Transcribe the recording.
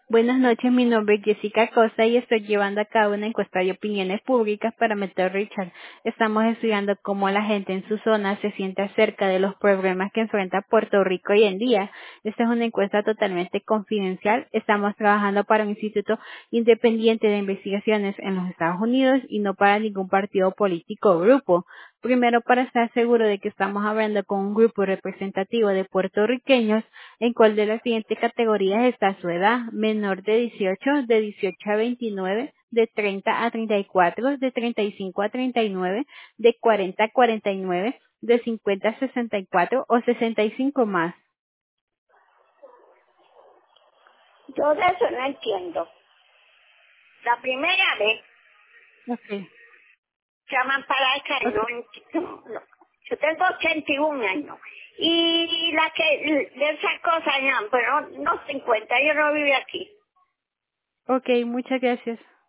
Buenas noches, mi nombre es Jessica Costa y estoy llevando a cabo una encuesta de opiniones públicas para Meteor Richard. Estamos estudiando cómo la gente en su zona se siente acerca de los problemas que enfrenta Puerto Rico hoy en día. Esta es una encuesta totalmente confidencial. Estamos trabajando para un instituto independiente de investigaciones en los Estados Unidos y no para ningún partido político o grupo. Primero, para estar seguro de que estamos hablando con un grupo representativo de puertorriqueños, ¿en cuál de las siguientes categorías está su edad? Menor de 18, de 18 a 29, de 30 a 34, de 35 a 39, de 40 a 49, de 50 a 64 o 65 más. Yo de eso no entiendo. La primera vez Okay. llaman para esa y no Okay. entiendo. No. Yo tengo 81 años. Y la que de esas cosas llaman, pero no 50, yo no vivo aquí. Okay, muchas gracias.